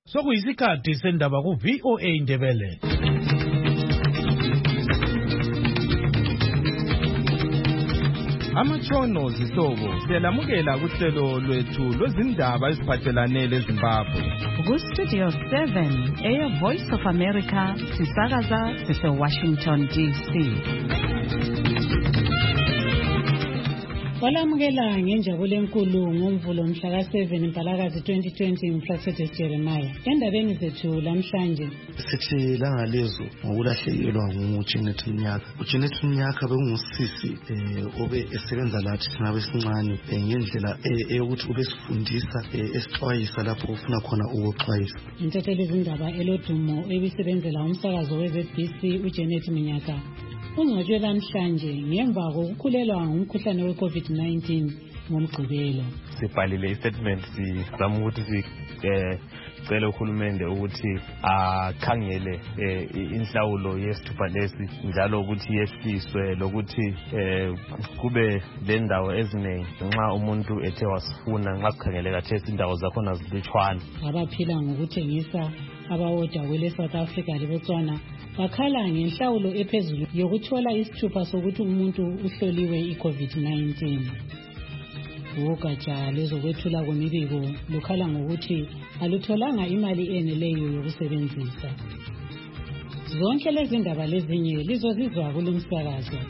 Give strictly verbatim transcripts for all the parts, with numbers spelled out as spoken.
Sokuyisikhathi sendaba ku V O A Indebele. Amatshono zihlobo siyalamukela kuhlelo lwethu lwezindaba eziphathelane leZimbabwe. Ku Studio seven, Air Voice of America, sisakaza sise Washington D C. Walamukela ngenjabulo enkulu ngomvulo mhla ka seven Mpalakazi twenty twenty ngumflaxetes Jeremiah. Endabeni zethu lamhlanje sithi langalezo ngokulahlekelwa nguJanet Mnyaka. uJanet Mnyaka bengusisi eh obe esebenza lathi singabe sincane ngendlela eyokuthi ube sifundisa esixwayisa lapho ufuna khona ukuxwayisa. Intatheli izindaba elodumo ebisebenzela umsakazo we Z B C uJanet Mnyaka ungcwatshwe namhlanje ngemva kokukhulelwa ngumkhuhlane we COVID nineteen ngomgqibelo. Sibhalile istatement sizama ukuthi sicela uhulumende ukuthi akhangele inhlawulo yesithupha lesi njalo ukuthi yehliswe lokuthi kube le ndawo eziningi nxa umuntu ethe wasifuna nxa kukhangele kathesi indawo zakhona zilutshwana. Abaphila ngokuthengisa abawoda kwele South Africa leBotswana bakhala ngenhlawulo ephezulu yokuthola isithupha sokuthi umuntu uhloliwe iCovid nineteen. Ugatsha lezokwethula kwemibiko lukhala ngokuthi alutholanga imali eneleyo yokusebenzisa. Zonke lezi ndaba lezinye lizozizwa kulomsakazo.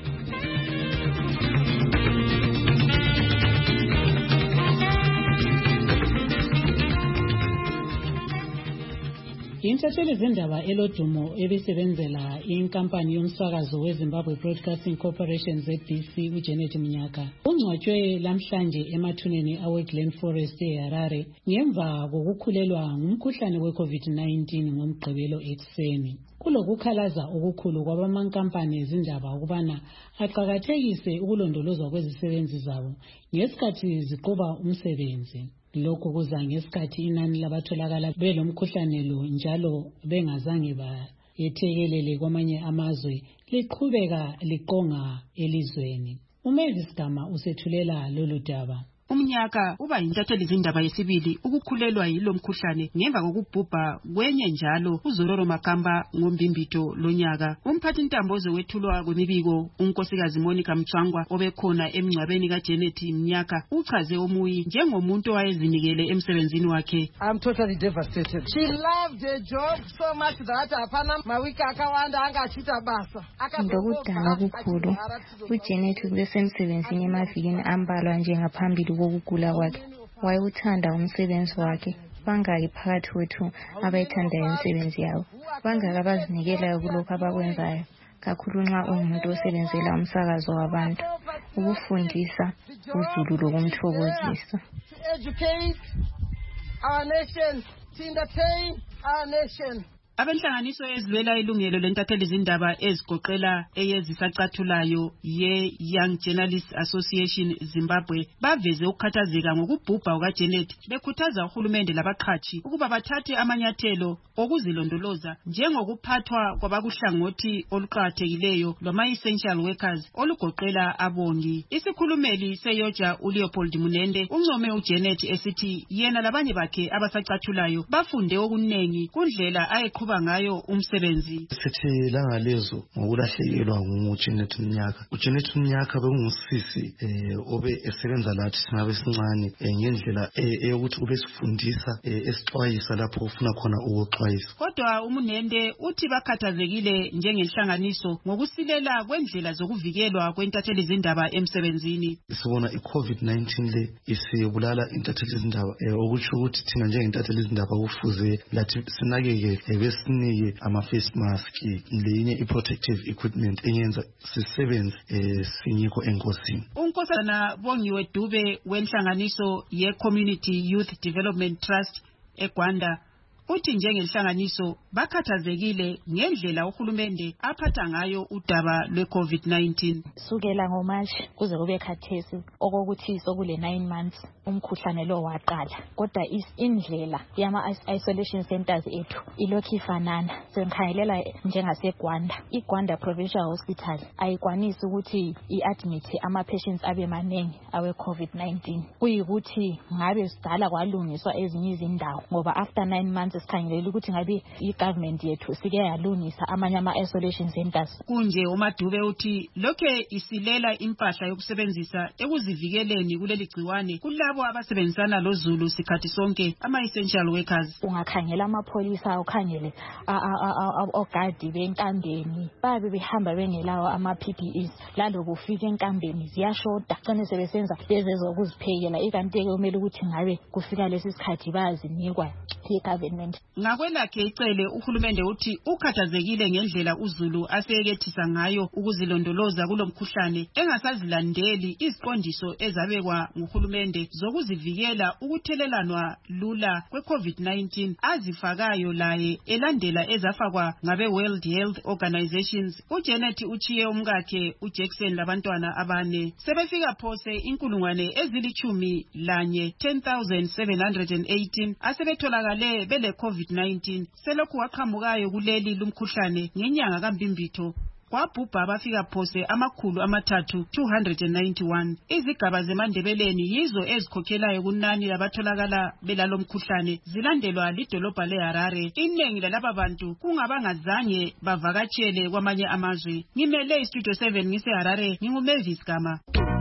Intatheli izindaba elodumo ebisebenzela inkampani yomsakazo weZimbabwe Broadcasting Corporation Z B C uJanet Mnyaka ungcwatshwe lamhlanje emathuneni aweGlen Forest eHarare ngemva kokukhulelwa ngumkhuhlane weCovid nineteen ngomgqibelo ekuseni. Kulokukhalaza okukhulu kwabamankampani ezindaba ukubana aqhakathekise ukulondolozwa kwezisebenzi zabo ngesikhathi ziqoba umsebenzi. Lokho kuza ngesikhathi inani labatholakala belomkhuhlane lo njalo bengazange bayethekelele kwamanye amazwe liqhubeka liqonga elizweni. Umezisi Gama usethulela lolu daba. Umnyaka uba yintatheli izindaba yesibili ukukhulelwa yilo mkhuhlane ngemva kokubhubha kwenye njalo uZororo Makamba ngombimbito lonyaka. Umphathi intambozo wethulwa kwemibiko unkosikazi Monica Mchangwa obekhona emngcwabeni kaJanet Mnyaka uchaze omuyi njengomuntu owayezinikele emsebenzini wakhe. I'm totally devastated. She loved her job so much that apana mawika akawanda angachita basa. Ndokudana okukhulu uJanet kulesemsebenzini emavikini ambalwa njengaphambili kokugula kwakhe. Wayeuthanda umsebenzi wakhe. Bangaki phakathi kwethu abayithandayo imisebenzi yabo. Bangaki abazinikelayo kulokho abakwenzayo. Kakhulu nxa umuntu osebenzela umsakazo wabantu. Ukufundisa uzulu lokumthokozisa. Educate our nation, to entertain our nation. Abenhlanganiso ezilwela ilungelo lentatheli izindaba ezigoqela eyezisacathulayo ye Young Journalists Association Zimbabwe baveze ukukhathazeka ngokubhubha kukaJanet bekhuthaza uhulumende labaqhatshi ukuba bathathe amanyathelo okuzilondoloza njengokuphathwa kwabakuhlangothi oluqhakathekileyo lwama-essential workers olugoqela abongi. Isikhulumeli seyoja uLeopold Munende uncome uJanet esithi yena labanye bakhe abasacathulayo bafunde okunengi kundlela ayeqhu ngayo umsebenzi. Sithi langalezo ngokulahlekelwa nguJanet Mnyaka. uJanet Mnyaka bengusisi eh obe esebenza lathi singabe sincane ngendlela eyokuthi ube sifundisa esixwayisa lapho ufuna khona ukuxwayisa. Kodwa uMunende uthi bakhathazekile njengenhlanganiso ngokusilela kwendlela zokuvikelwa kwentatheli izindaba emsebenzini. Sibona iCovid nineteen le isibulala intatheli izindaba okuthi ukuthi thina njengentatheli izindaba kufuze lathi sinakeke sinike ama-face mask lenye i-protective equipment enyenza sisebenze sinyiko enkosini. Unkosana Bongiwe Dube wenhlanganiso ye-Community Youth Development Trust eGwanda uthi njengenhlanganiso bakhathazekile ngendlela uhulumende aphatha ngayo udaba lwe-COVID nineteen. Sukela ngoMashi kuze kube khathesi okokuthi sokule nine months umkhuhlane lo waqala. Kodwa indlela yama-isolation centers ethu ilokhu ifanana. Senkhangelela njengaseGwanda. IGwanda Provincial Hospital ayikwanisi ukuthi i-admit ama-patients abe maningi awe-COVID nineteen. Kuyikuthi ngabe sidala kwalungiswa ezinye izindawo ngoba after nine months months sikhangelela ukuthi ngabe i-government yethu sike yalungisa amanye ama-isolation centers. Kunje uMadube uthi lokhe isilela impahla yokusebenzisa ekuzivikeleni kuleli gciwane kulabo abasebenzisana lozulu sikhathi sonke ama-essential workers. Ungakhangela amapholisa, ukhangele ogadi benkambeni, babe behamba bengelawo ama-P P Es, lalo kufika enkambeni ziyashoda, cane sebesenza lezezokuziphekela, ikanti-ke kumele ukuthi ngabe kufika lesi sikhathi bayazinikwa yi-government. Ngakwelakhe icele uhulumende uthi ukhathazekile ngendlela uZulu aseyekethisa ngayo ukuzilondoloza kulo mkhuhlane, engasazilandeli iziqondiso ezabekwa nguhulumende zokuzivikela ukuthelelanwa lula kwe-COVID nineteen azifakayo laye elandela ezafakwa ngabe World Health Organizations. uJanet uchiye umkakhe uJackson labantwana abane sebefika phose inkulungwane ezilichumi lanye ten thousand seven hundred eighteen asebetholakale bele COVID nineteen. Selokhu waqhamukayo kuleli lumkhuhlane ngenyanga kaMbimbitho kwabhubha abafika phose amakhulu amathathu two hundred ninety-one. Izigaba zeMandebeleni yizo ezikhokhelayo kunani labatholakala belalo mkhuhlane, zilandelwa lidolobha leHarare. Inengi lalaba bantu kungabangazange bavakatshele kwamanye amazwe. Ngimele iStudio seven ngiseHarare, nginguMavis Gama.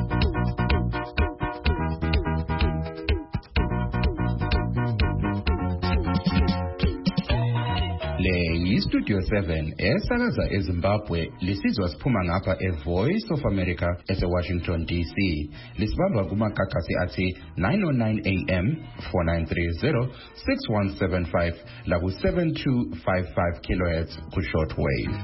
Le yiStudio seven esakaza eZimbabwe, lisizwa siphuma ngapha eVoice of America eseWashington D C. Lisibamba kumakhakhasi athi nine oh nine A M, four nine three zero, six one seven five laku seven two five five kilohertz ku shortwave.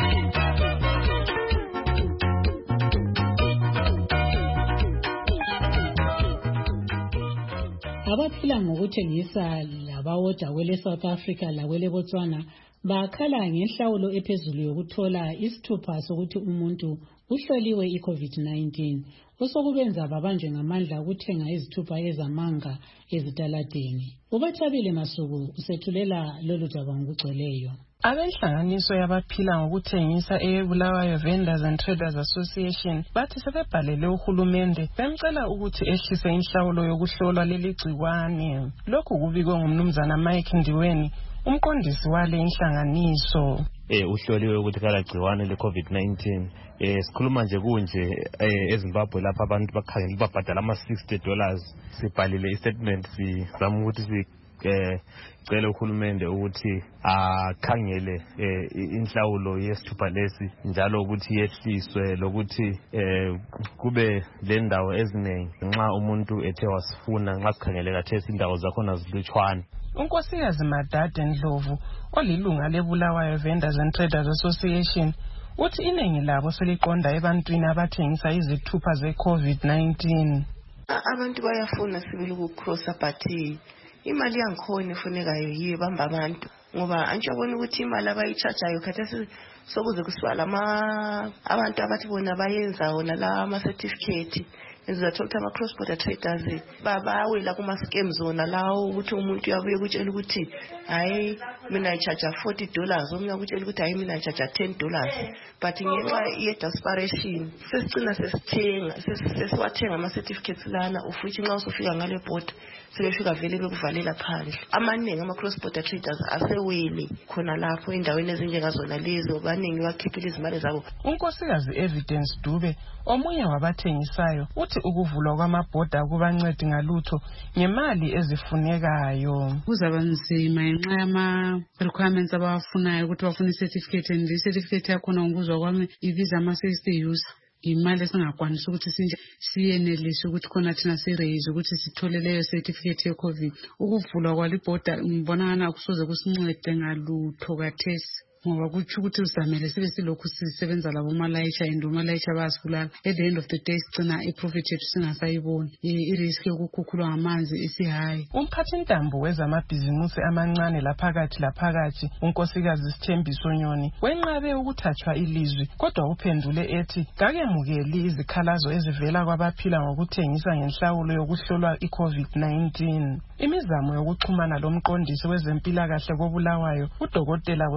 Abaphila ngokuthengisa labawoda kwele South Africa lakwele Botswana bakhala ngenhlawulo ephezulu yokuthola isithupha sokuthi umuntu uhloliwe i-COVID nineteen. Osokubenza babanjwe ngamandla ukuthenga izithupha ezamanga ezitaladeni. Ubathabile Masuku usethulela lolu daba ngokugcweleyo. Abenhlanganiso yabaphila ngokuthengisa eBulawayo Vendors and Traders Association bathi sebebhalele uhulumende bemcela ukuthi ehlise inhlawulo yokuhlolwa leli gciwane. Lokhu kubikwe ngumnumzana Mike Ndiweni, umqondisi wale inhlanganiso. Eh uhloliwe ukuthi kala gciwane le COVID nineteen. Eh sikhuluma nje kunje eh eZimbabwe lapha abantu bakhangela babhadala ama sixty dollars. Sibhalile istatement sizama ukuthi si eh cela uhulumende ukuthi akhangele inhlawulo yesithupha lesi njalo ukuthi yehliswe lokuthi eh kube le ndawo eziningi nxa umuntu ethe wasifuna nxa sikhangeleka thesi indawo zakhona zilutshwana. Unkosikazi Madade Ndlovu olilunga leBulawayo Vendors and Traders Association uthi inengi labo seliqonda ebantwini abathengisa izithupha ze-COVID nineteen. Abantu bayafuna sibili ukukrossa but imali yangikhona ifunekayo yiyo bamba abantu ngoba anjabona ukuthi imali abayichajayo khathesi sokuze kusibala ama abantu abathi bona bayenza wona la ama certificate ezizathola ama cross border traders babawela kuma scam zona lawo ukuthi umuntu uyabuye ukutshela ukuthi hayi mina ichaja forty dollars omnye ukutshela ukuthi hayi mina ichaja ten dollars but ngenxa ye desperation sesicina sesithenga sesiwathenga ama certificates lana ufuthi nxa usufika ngale board sebefika vele bekuvalela phandle. Amaningi ama cross border traders asewele khona lapho endaweni ezinjengazona lezo baningi bakhiphile izimali zabo. Unkosikazi Evidence Dube omunye wabathengisayo uthi ukuvulwa kwamabhoda kubancedi ngalutho ngemali ezifunekayo. Kuzaba nzima ngenxa yama requirements abafunayo ukuthi bafune certificate and le certificate yakhona ngokuzwa kwami ivisa ama sixty user. Imali esingakwanisa ukuthi sinje siyenelise ukuthi khona thina siraise ukuthi sithole leyo certificate ye-COVID. Ukuvulwa kwalibhoda ngibona ngana kusoze kusincede ngalutho kathesi ngoba kuthi ukuthi usamele sibe silokhu sisebenza labo malayisha endo malayisha basibulala. At the end of the day sigcina iprofit yethu singasayiboni, irisk yokukhukhulwa ngamanzi isihayi. Umphathi ntambo wezamabhizimusi amancane laphakathi laphakathi unkosikazi Sithembiso Nyoni wenqabe ukuthathwa ilizwi kodwa uphendule ethi kakemukeli izikhalazo ezivela kwabaphila ngokuthengisa ngenhlawulo yokuhlolwa i-COVID nineteen. Imizamo yokuxhumana lomqondisi wezempilakahle koBulawayo uDokotela Welcome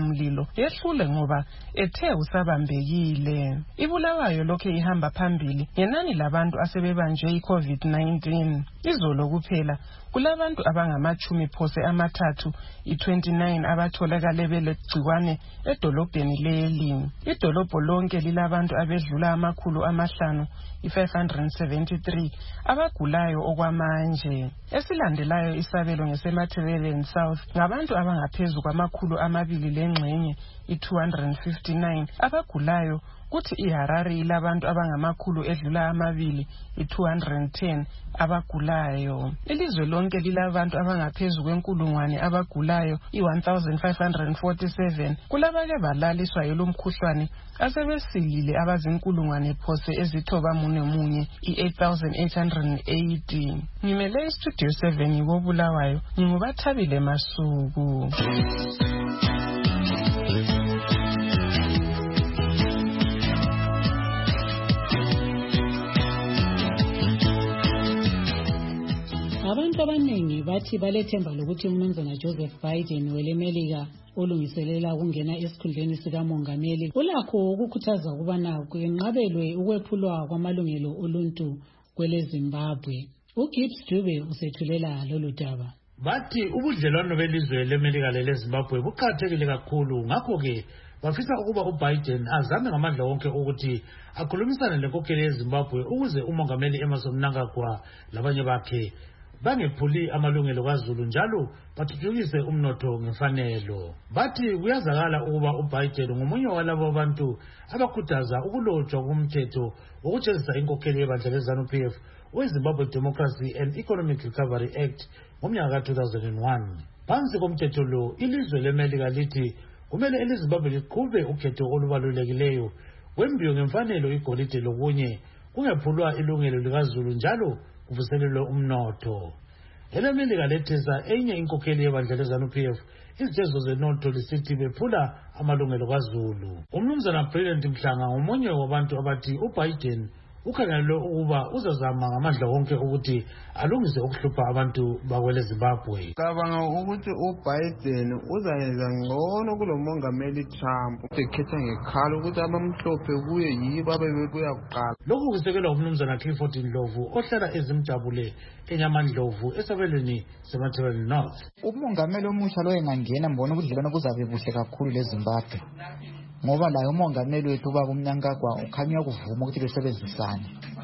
mlilo yehlule ngoba ethe usabambekile. iBulawayo lokho ihamba phambili ngenani labantu asebebanjwe i-COVID nineteen. Izolo kuphela kulabantu abangamachumi phose amathathu i-twenty-nine abatholakale belegcikwane edolobheni leli. Idolobho lonke lilabantu abedlula amakhulu amahlanu i-five hundred seventy-three abagulayo okwamanje. Esilandelayo isabelo ngesemathebeleni South ngabantu abangaphezu kwamakhulu amabili lengxenye i-two hundred fifty-nine abagulayo, kuthi iHarare ilabantu abangamakhulu edlula amabili i-two hundred ten abagulayo. Ilizwe lonke lilabantu abangaphezu kwenkulungwane abagulayo i-one thousand five hundred forty-seven. Kulabake balaliswa yilomkhuhlane asebesilile abazinkulungwane phose ezithoba mune munye i-eight thousand eight hundred eighty. Ngimele iStudio seven yiBulawayo, nginguBathabile Masuku. Abantu abaningi bathi balethemba lokuthi uMnumzana Joseph Biden welemelika olungiselela ukungena esikhundleni sikamongameli ulakho ukukhuthaza ukubana kwenqabelwe ukwephulwa kwamalungelo oluntu kwele Zimbabwe. uGibbs Dube usethulela lolu daba. Bathi ubudlelwano belizwe lemelika lele Zimbabwe buqhathekile kakhulu, ngakho ke bafisa ukuba uBiden azame ngamandla wonke ukuthi akhulumisane lenkokheli yeZimbabwe ukuze umongameli Emmerson Mnangagwa labanye bakhe bangephuli amalungelo kaZulu njalo bathuthukise umnotho ngefanelo. Bathi kuyazakala ukuba uBiden ngomunye walabo abantu abakhuthaza ukulotshwa kumthetho wokutshenzisa inkokheli yebandla leZANU-P F weZimbabwe Democracy and Economic Recovery Act ngomnyaka ka two thousand one. Phansi komthetho lo ilizwe lemelika lithi kumele eliZimbabwe liqhube ukhetho olubalulekileyo wembiyo ngemfanelo igolide lokunye kungephulwa ilungelo likaZulu njalo kuvuselelwe umnotho. Elemelika lethesa enye inkokheli yebandla leZANU-P F izitezo zenotho lisithi bephula amalungelo kaZulu. Umnumzana Brilliant Mhlanga ngomunye wabantu abathi uBiden ukhangelwe ukuba uzazama ngamandla wonke ukuthi alungise ukuhlupha abantu bakwele Zimbabwe. Cabanga ukuthi uBiden uzayenza ngcono kulomongameli Trump. Ukhetha ngekhalo ukuthi abamhlophe kuye yibo abebebuya kuqala. Lokhu kusekelwa umnumzana Clifford Ndlovu ohlala eZimjabule eNyamandlovu esabelweni seMathebeleni North. Umongameli omusha lo engangena mbona ubudlelwano kuzabe buhle kakhulu leZimbabwe. Ngoba layo umongameli wethu baba uMnangagwa ukhanya kuvuma ukuthi besebenzisane.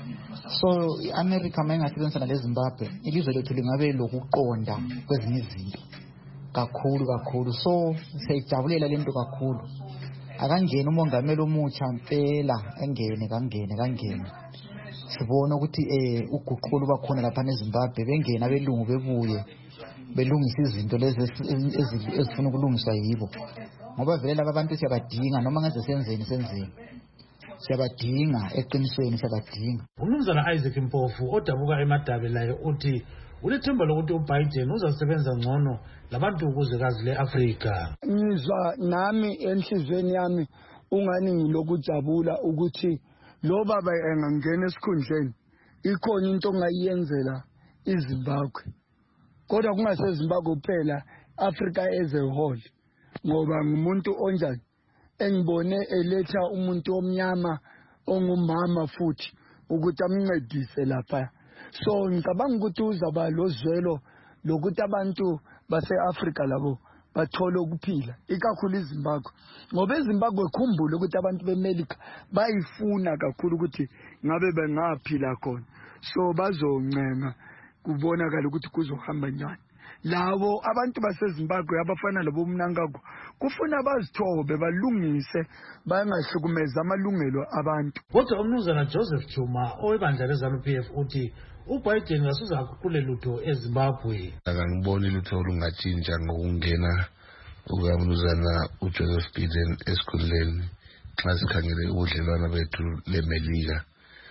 So iAmerica mayingasebenzisana leZimbabwe ilizwe lethu lingabe lokuqonda kwezinye izinto kakhulu kakhulu. So siyajabulela lento kakhulu. Akangena umongameli omutsha mpela engene kangene kangene. Sibona ukuthi eh uguqulo bakhona lapha eZimbabwe bengena belungu bebuye belungisa izinto lezi ezifuna ukulungiswa yibo. Ngoba vele laba bantu siyabadinga noma ngaze senzeni senzeni. Siyabadinga eqinisweni siyabadinga. Umnumzana Isaac Mpofu odabuka eMadabe laye uthi ulethemba lokuthi uBiden uzasebenza ngcono labantu ukuzekazi leAfrika. Ngizwa nami enhlizweni yami ungani ngilokujabula ukuthi lo baba engangena esikhundleni ikhona into ongayiyenzela iZimbabwe. Kodwa kungaseZimbabwe kuphela, Africa as a whole. Ngoba ngumuntu onjani engibone eletha umuntu omnyama ongumama futhi ukuthi amncedise lapha. So ngicabanga ukuthi uzaba lozwelo lokuthi abantu base-Africa labo bathole ukuphila ikakhulu iZimbabwe. Ngoba eZimbabwe khumbule ukuthi abantu beMelika bayifuna kakhulu ukuthi ngabe bengaphila khona. So bazoncenga kubonakala ukuthi kuzohamba njani. Labo abantu baseZimbabwe abafana labo Mnangagwa kufuna bazithobe balungise bangahlukumeza amalungelo abantu. Kodwa umnumzana Joseph Chuma owebandla leZANU-P F uthi uBiden ngasuza akuqule lutho eZimbabwe. Akangiboni lutho olungatshintsha ngokungena ukamnumzana uJoseph Biden esikhundleni xa sikhangele ubudlelwano bethu lemelika.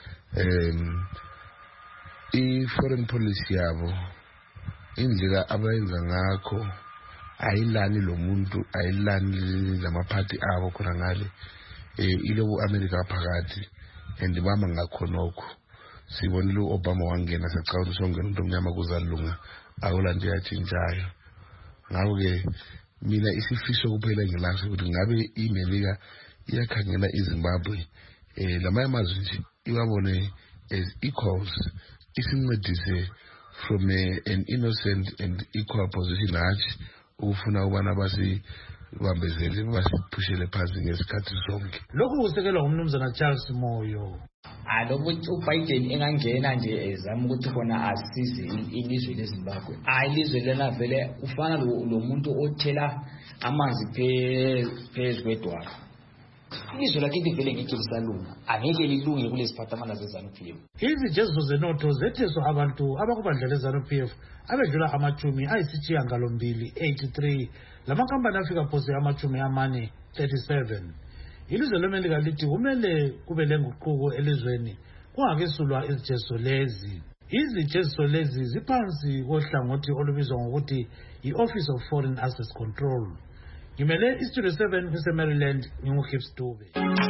Um i-foreign policy yabo indlela abayenza ngakho ayilani lo muntu ayilani lamaphathi abo khona ngale eh iloku America phakathi endibamba ngakho nokho sibonile uObama wangena sacawula songena umuntu omnyama kuzalunga awulandi yatshintshayo ngakho ke mina isifiso kuphela ngilaso ukuthi ngabe iMelika iyakhangela iZimbabwe eh lamanye amazwe nje iwabone as equals, isincedise from a, an innocent and equal position hatshi ukufuna ubana basi bambezele basiphushele phansi ngesikhathi sonke. Lokhu kusekelwa ngumnumzana Charles Moyo. Alokuthi uBiden engangena nje ezama ukuthi khona asisize ilizwe leZimbabwe. Hayi ilizwe lena vele ufana lo muntu othela amanzi phezu kwedwala. Ilizwe lakithi vele ngeke lisalunga, angeke lilunge kulesiphathamana zeZANU-P F. Izijeziso zenotho zetheswa abantu abakubandla leZANU-P F abedlula amachumi ayisishiyagalombili eighty-three lamakhampani afika phose amachumi amane thirty-seven. Ilizwe leMelika lithi kumele kube lenguquko elizweni kungakesulwa izijeziso lezi. Izijeziso lezi ziphansi kohlangothi olubizwa ngokuthi i-Office of Foreign Assets Control. Ngimele iStudio seven kuseMaryland, nginguHips Dube.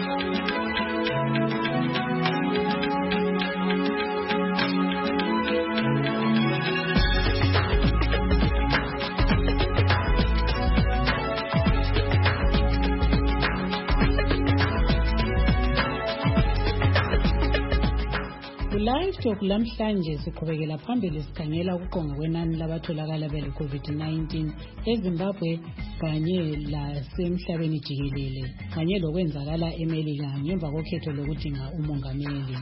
Live talk lamhlanje siqhubekela phambili sikhangela ukuqonga kwenani labatholakala bele COVID nineteen eZimbabwe kanye lasemhlabeni jikelele kanye lokwenzakala eMelika ngemva kokhetho lokudinga umongameli.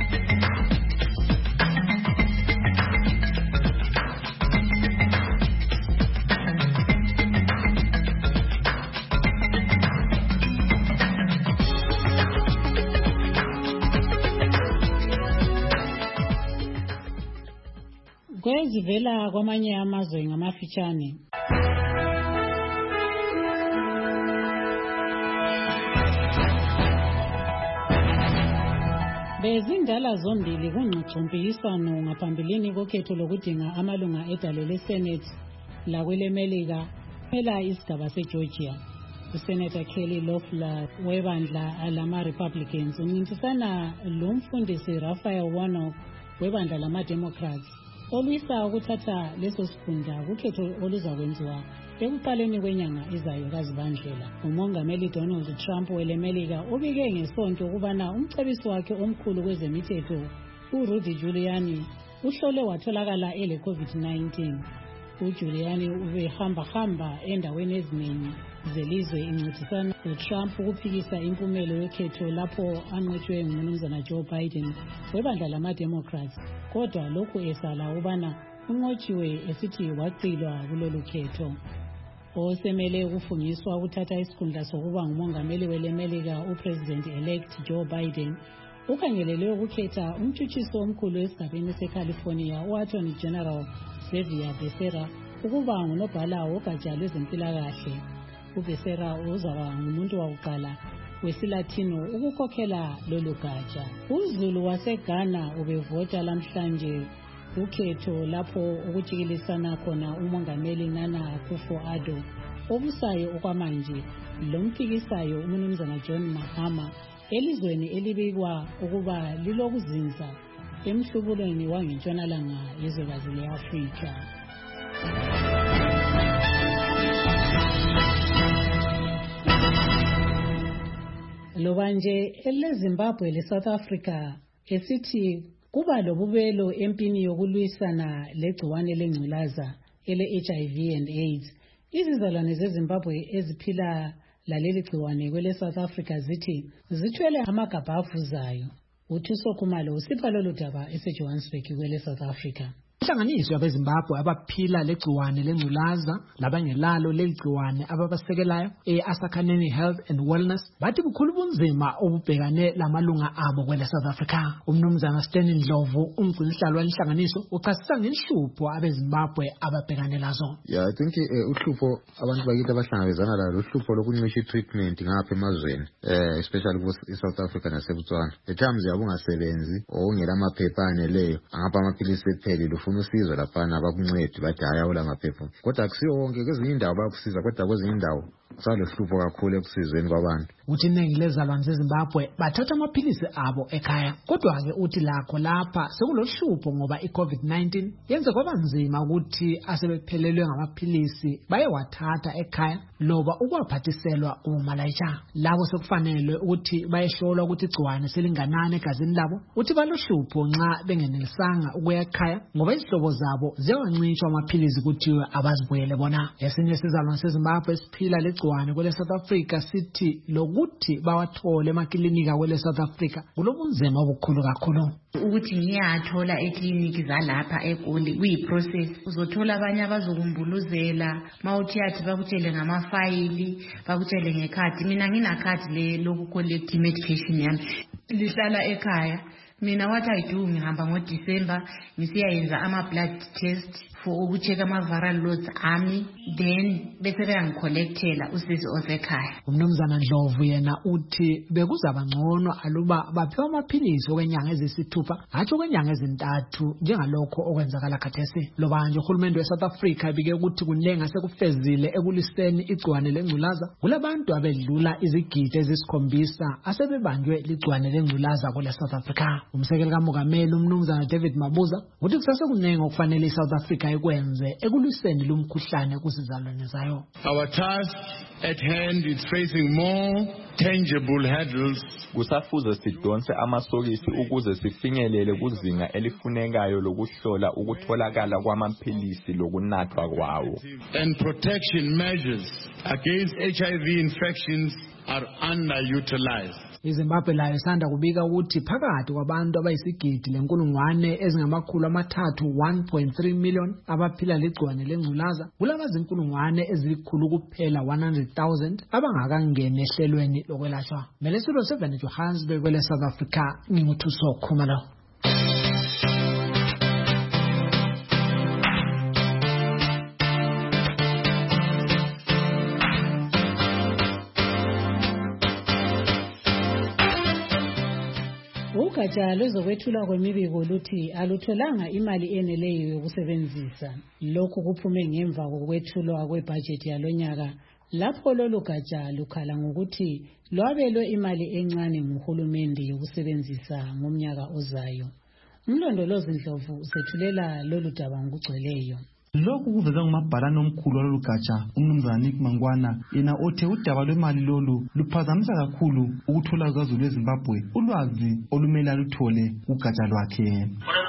Kwezivela kwamanye amazwe ngamafitshane. Bezindala zombili kungxoxompikiswano ngaphambilini kokhetho lokudinga amalunga edale leSenate lakweleMelika phela isigaba seGeorgia. uSenator Kelly Loeffler webandla lama Republicans umncintisana lo mfundisi Raphael Warnock webandla lama Democrats olwisa ukuthatha leso sifunda kukhetho oluzakwenziwa ekuqaleni kwenyanga izayo kaZibandlela. Umongameli Donald Trump weleMelika ubike ngesonto ukubana umcebisi wakhe omkhulu kwezemithetho uRudy Giuliani uhlole watholakala ele COVID nineteen. uJuliani ubehamba hamba endaweni eziningi zelizwe incedisana uTrump ukuphikisa impumelo yekhetho lapho anqotshwe ngumnumzana Joe Biden webandla lama Democrats, kodwa lokhu esala ubana unqotshiwe esithi wacilwa kulolu khetho. Osemele ukufungiswa ukuthatha isikhundla sokuba ngumongameli weleMelika uPresident elect Joe Biden ukhangelelwe ukukhetha umtshutshisi omkhulu esigabeni seCalifornia uAttorney General Xavier Becerra ukuba ngunobhala wogatsha lwezempilakahle. uBecerra uzaba ngumuntu wakuqala wesilatino ukukhokhela lolu gatsha. uZulu waseGhana ubevota lamhlanje ukhetho lapho ukujikilisana khona umongameli Nana Akufo-Addo obusayo okwamanje lomphikisayo umnumzana John Mahama elizweni elibikwa ukuba lilokuzinza emhlubulweni wangentshonalanga yezwekazi le-Afrika. Loba nje eleZimbabwe leSouth Africa esithi kuba lobubelo empini yokulwisana legciwane lengculaza ele-H I V and AIDS, izizalwane zeZimbabwe eziphila laleli gciwane kwele South Africa zithi zithwele amagabha avuzayo. uThuso Khumalo usipha lolu daba eseJohannesburg kwele South Africa. Inhlanganiso yabeZimbabwe abaphila legciwane lengculaza labangelalo legciwane ababasekelayo e-Asakhaneni Health and Wellness bathi bukhulu bunzima obubhekane lamalunga abo kwele South Africa. Umnumzana Stanley Ndlovu umgcinihlalo wenhlanganiso uchasisa ngenhlupho abeZimbabwe ababhekane lazo. Yeah, I think uhlupho abantu bakithi abahlangabezana lalo uhlupho lokuncisha treatment ngapha emazweni eh especially ku South Africa naseBotswana. The times yabungasebenzi ongela amaphepha aneleyo angapha amaphilisi ephelile usizo laphana abakuncedi bathi hayi awula maphepha, kodwa akusiyo wonke kwezinye indawo bayakusiza, kodwa kwezinye indawo salohlupho kakhulu ekusizweni kwabantu. Uthi iningi lezalwane zeZimbabwe bathatha amaphilisi abo ekhaya, kodwa-ke uthi lakho lapha sekulohlupho ngoba i-COVID nineteen yenze kwaba nzima ukuthi asebephelelwe ngamaphilisi bayewathatha ekhaya loba ukwaphathiselwa umalayitsha. Labo sekufanele ukuthi bayehlolwa ukuthi igciwane selinganani egazini labo. Uthi balohlupho nxa bengenelisanga ukuya ekhaya ngoba izihlobo zabo ziyawancishwa amaphilisi kuthiwe abazibuyele bona. Esinye sizalwane seZimbabwe esiphila legciwane kwele South Africa sithi lokuthi bawathole emakilinika kwele South Africa kulobunzima obukhulu kakhulu. Ukuthi ngiyathola ekliniki zalapha eGoli kuyiprocess. Uzothola abanye abazokumbuluzela mawuthi yathi bakutshele ngamafayili bakutshele ngekhadi. Mina nginakhadi le lokucollect medication yami lihlala ekhaya. Mina what I do ngihamba ngoDecember ngisiyayenza ama blood test for ukucheka ama viral loads ami, then bese beyangicollectela usizo osekhaya. Umnumzana Ndlovu yena uthi bekuzaba ngcono aluba baphiwa amaphilisi okwenyanga ezisithupha hatshi okwenyanga ezintathu njengalokho okwenzakala khathesi. Loba nje uhulumende weSouth Africa ibike ukuthi kunenga sekufezile ekuliseni igciwane lengculaza, kulabantu abedlula izigidi ezisikhombisa asebebanjwe ligciwane lengculaza kule South Africa. Umsekeli kaMongameli umnumzana David Mabuza uthi kusase kunenga okufanele iSouth Africa ikwenze ekuliseni lumkhuhlane kusizalwane zayo. Our task at hand is facing more tangible hurdles. Kusafuze sidonse amasokisi ukuze sifinyelele kuzinga elifunekayo lokuhlola ukutholakala kwamaphilisi lokunathwa kwawo. And protection measures against H I V infections are underutilized. iZimbabwe layo sanda kubika ukuthi phakathi kwabantu abayisigidi lenkulungwane ezingamakhulu amathathu one point three million abaphila legciwane lengculaza, kulabazinkulungwane ezilikhulu kuphela one hundred thousand abangakangeni ehlelweni lokwelashwa. Melesilo seven Johannesburg kwele South Africa, nginguthuso Khumalo. Ugatsha lwezokwethulwa kwemibiko luthi alutholanga imali eneleyo yokusebenzisa. Lokhu kuphume ngemva kokwethulwa kwebhajethi yalonyaka lapho lolu gatsha lukhala ngokuthi lwabelwe imali encane nguhulumende yokusebenzisa ngomnyaka ozayo. Umlondolozi Ndlovu usethulela lolu daba ngokugcweleyo. Lokhu kuveza ngumabhalane omkhulu walolu gatsha umnumzana Nick Mangwana yena othe udaba lwemali lolu luphazamisa kakhulu ukuthola kwazo lweZimbabwe ulwazi olumele aluthole ugatsha lwakhe.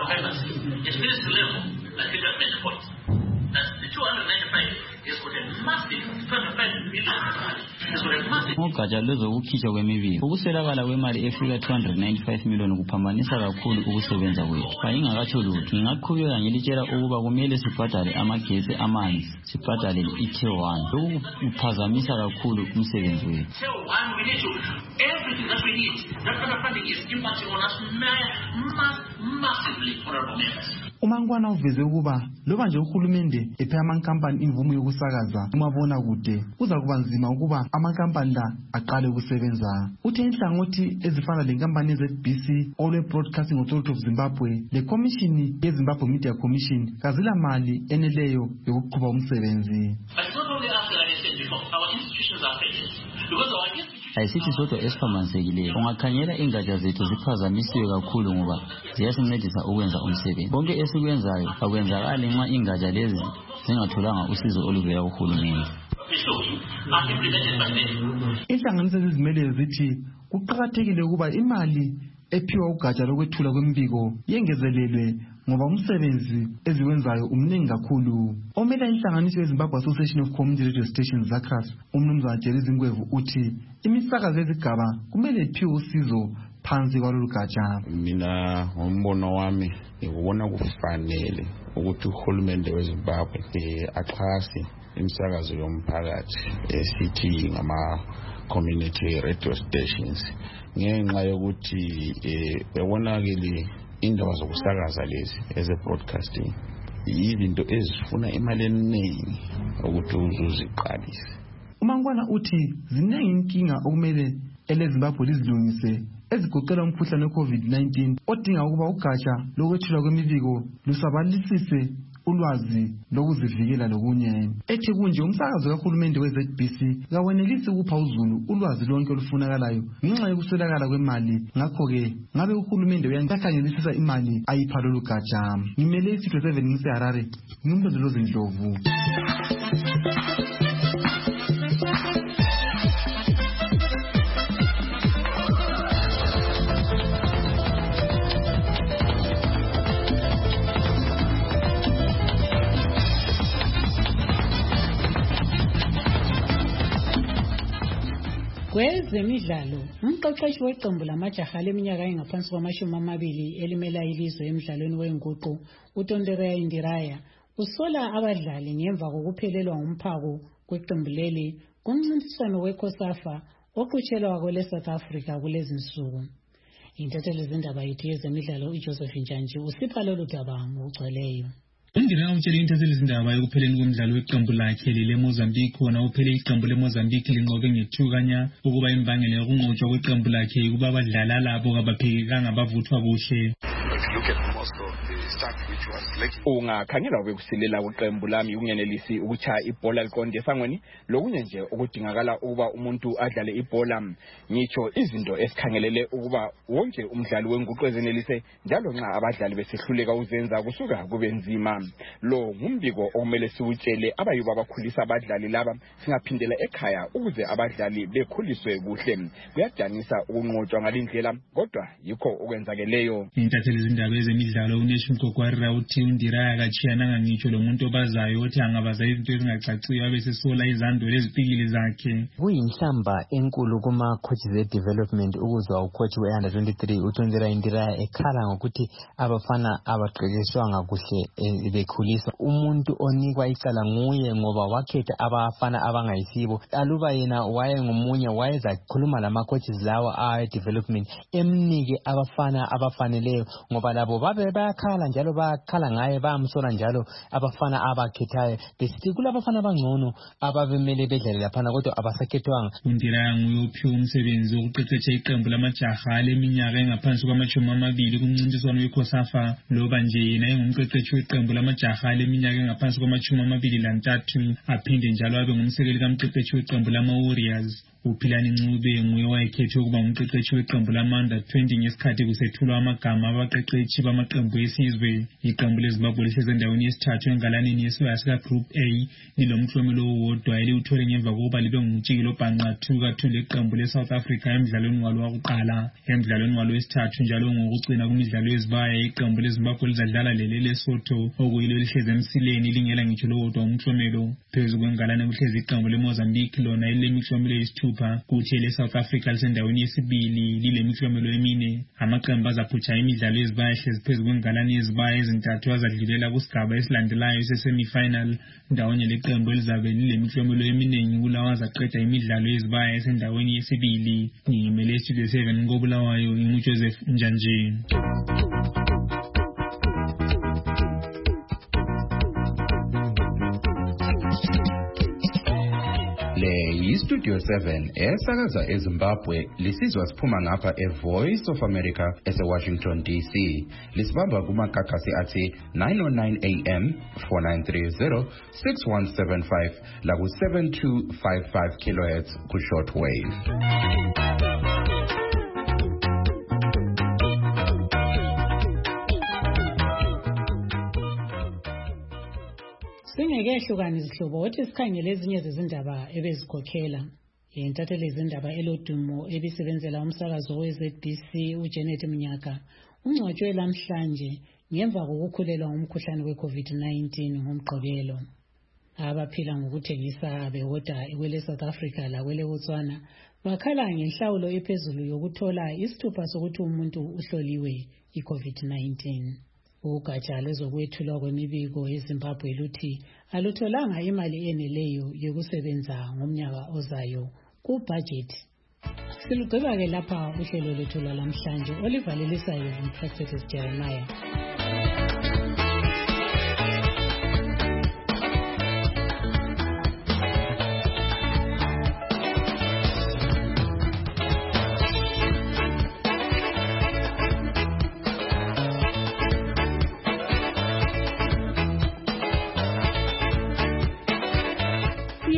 Ugatsha lwezokukhishwa kwemibiko ukuswelakala kwemali efika two hundred ninety-five million kuphambanisa kakhulu ukusebenza kwethu. Ayingakatsho lutho ngingaqhubeka ngilitshela ukuba kumele sibhadale amagesi amanzi sibhadale i-tier one. Lokhu kuphazamisa kakhulu umsebenzi wethu. Everything that we need, that kind of funding is impacting on us massively, honorable members. uMangwana uveze ukuba loba nje uhulumende ephe amankampani imvumo yokusakaza umabona kude kuza kuba nzima ukuba amankampani la aqale ukusebenza. Uthe inhlangothi ezifana lenkampani ze-B C All Broadcasting Authority of Zimbabwe le Commission ye-Zimbabwe Media Commission kazila mali eneleyo yokuqhuba umsebenzi. But not only us, like I said before, our institutions are failing because our institutions ayisithi sodwa esiphamanisekileyo. Ungakhangela ingatsha zethu ziphazamisiwe kakhulu ngoba ziyasincedisa ukwenza umsebenzi. Konke esikwenzayo akwenzakali nxa ingatsha lezi zingatholanga usizo oluvela kuhulumende. Inhlanganiso ezizimele zithi kuqakathekile ukuba imali ephiwa ugatsha lokwethula kwemibiko yengezelelwe ngoba umsebenzi eziwenzayo umningi kakhulu. Omela inhlanganiso yeZimbabwe Association of Community Radio Stations ZACRAS umnumzana Jerry Zingwevu uthi imisakazo yezigaba kumele iphiwe usizo phansi kwalolu gatsha. Mina ngombono wami ngibona kufanele ukuthi uhulumende weZimbabwe axhase imisakazo yomphakathi esithi ngama community radio stations ngenxa yokuthi bebonakele indaba zokusakaza lezi eze broadcasting izinto ezifuna imali eningi ukuthi uzuziqalise. uMangwana uthi ziningi inkinga okumele eleZimbabwe lizilungise ezigoqela umkhuhlane we-COVID nineteen odinga ukuba ugatsha lokwethulwa kwemibiko lusabalisise ulwazi lokuzivikela lokunye. Ethi kunje umsakazo kahulumende we-Z B C kawenelisi ukupha uzulu ulwazi lonke olufunakalayo ngenxa yokuswelakala kwemali. Ngakho-ke ngabe uhulumende uyakhangelisisa imali ayipha lolu gatsha. Ngimele isitho seven ngiseHarare, ngimlondolozi Ndlovu. Kwezemidlalo, umqeqeshi weqembu lamajaha leminyaka engaphansi kwamashumi amabili elimela ilizwe emidlalweni wenguqu uTonderea Indiraya usola abadlali ngemva kokuphelelwa umphako kweqembu leli kumncintiswano weCOSAFA oqhutshelwa kwele South Africa kulezi nsuku. Intatheli zindaba yethu yezemidlalo uJoseph Njanji usipha lolu daba ngokugcweleyo. Undira utshele intatheli zindaba ekupheleni komdlalo weqembu lakhe leMozambique khona uphele iqembu leMozambique linqobe ngethukanya ukuba imbangela yokunqotshwa kweqembu lakhe kuba abadlala labo abaphekekanga bavuthwa kuhle. Ungakhangela ukusilela kweqembu lami ukungenelisi ukuchaya ibhola liqonde esangweni lokunye nje okudingakala ukuba umuntu adlale ibhola. Ngitsho izinto esikhangelele ukuba wonke umdlali wenguqu ezenelise njalo nxa abadlali besehluleka uzenza kusuka kube nzima. Lo ngumbiko okumele siwutshele abayuba abakhulisa abadlali laba singaphindela ekhaya ukuze abadlali bekhuliswe kuhle. Kuyadanisa ukunqotshwa ngalindlela kodwa yikho okwenzakeleyo. Intatheli zindaba ezemidlalo uNeshi Mgogwarira uthi Undiraya akachiyananga ngitsho lo muntu obazayo othi angabaza izinto ezingacaciyo abesesola izando lezipikili zakhe. Kuyinhlamba enkulu kuma coaches development ukuzwa ucoach we under twenty-three uTonderea Indiraya ekhala ngokuthi abafana abaqeqeshwanga kuhle bekhuliswa. Umuntu onikwa icala nguye ngoba wakhetha abafana abangayisibo. Aluba yena waye ngomunye wayeza khuluma lama coaches lawa a development emnike abafana abafaneleyo ngoba labo babe bayakhala njalo bakhala ngaye bayamsola njalo abafana abakhethayo besithi kulabafana abangcono ababemele bedlale laphana kodwa abasakhethwanga. Undiraya nguye ophiwe umsebenzi wokuqeqesha iqembu lamajaha leminyaka engaphansi kwamashumi amabili kumncintiswano weCOSAFA loba nje yena engumqeqeshi weqembu lamajaha leminyaka engaphansi kwamashumi amabili lantathu aphinde njalo abe ngumsekeli kamqeqeshi weqembu lama-Warriors. uPhilani Ncube nguye wayekhethwe ukuba umqeqeshi weqembu lama-under twenty ngesikhathi kusethulwa amagama abaqeqeshi bamaqembu esizwe. Iqembu leZimbabwe lihlezi endaweni yesithathu engalaneni yesibaya sika Group A lilomklomelo owodwa eliwuthole ngemva kokuba libe ngumtshikilo obhanqathu kathu leqembu leSouth Africa emidlalweni walo wakuqala. Emidlalweni walo wesithathu njalo ngokucina kumidlalo yezibaya iqembu leZimbabwe lizadlala lele leSotho okuyilo lihlezi emsileni lingela ngitsho lowodwa umklomelo. Phezu kwengalane kuhlezi iqembu leMozambique lona elilemiklomelo eyisithupha kuthi leSouth Africa lisendaweni yesibili lilemiklomelo emine. Amaqembu azaphutsha imidlalo yezibaya ehlezi phezu kwengalane yezibaya ezintathu azadlulela kusigaba esilandelayo sesemifinal ndawonye leqembu elizabe lilemiklomelo eminingi kulawa azaqeda imidlalo yezibaya esendaweni yesibili. Ngimele Studio seven koBulawayo nginguJoseph Njanji. Le yiStudio seven esakaza eZimbabwe lisizwa siphuma ngapha eVoice of America eseWashington D C. Lisibamba kumakakasi athi nine oh nine A M, four nine three zero, six one seven five laku seven two five five kilohertz ku shortwave. Singekehlukana izihlobo othi sikhangele ezinye zezindaba ebezikhokhela. Intatheli zindaba elodumo ebisebenzela umsakazo we-Z B C uJanet Mnyaka ungcwatshwe lamhlanje ngemva kokukhulelwa umkhuhlane we-COVID nineteen ngomgqibelo. Abaphila ngokuthengisa behoda kwele South Africa lakwele Botswana bakhala ngenhlawulo ephezulu yokuthola isithupha sokuthi umuntu uhloliwe i-COVID nineteen. Ugatsha lwezokwethulwa kwemibiko eZimbabwe luthi alutholanga imali eneleyo yokusebenza ngomnyaka ozayo kubudget. Silugqiba-ke lapha uhlelo lwethu lwalamhlanje olivalelisayo uProfessor Jeremiah.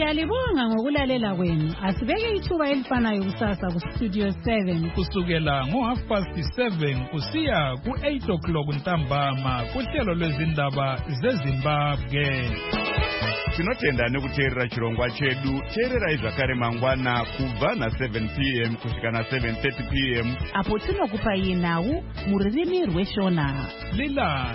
Siyalibonga ngokulalela kwenu. Asibeke ithuba elifanayo kusasa ku Studio seven. Kusukela ngo half past seven kusiya ku eight o'clock ntambama kuhlelo lwezindaba zeZimbabwe. Tinotenda nekuteerera chirongwa chedu. Teererai zvakare mangwana kubva na seven p m kusvika na seven thirty p m apo tinokupai nhau muririmi rweshona. Lila